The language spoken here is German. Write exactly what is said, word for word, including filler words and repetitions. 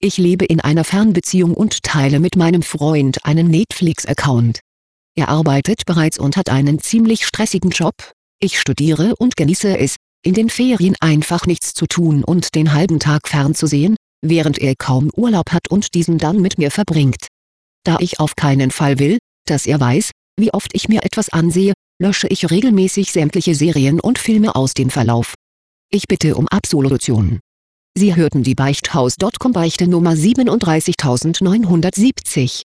Ich lebe in einer Fernbeziehung und teile mit meinem Freund einen Netflix-Account. Er arbeitet bereits und hat einen ziemlich stressigen Job. Ich studiere und genieße es, in den Ferien einfach nichts zu tun und den halben Tag fernzusehen, während er kaum Urlaub hat und diesen dann mit mir verbringt. Da ich auf keinen Fall will, dass er weiß, wie oft ich mir etwas ansehe, lösche ich regelmäßig sämtliche Serien und Filme aus dem Verlauf. Ich bitte um Absolution. Sie hörten die Beichthaus Punkt com Beichte Nummer siebenunddreißigtausendneunhundertsiebzig.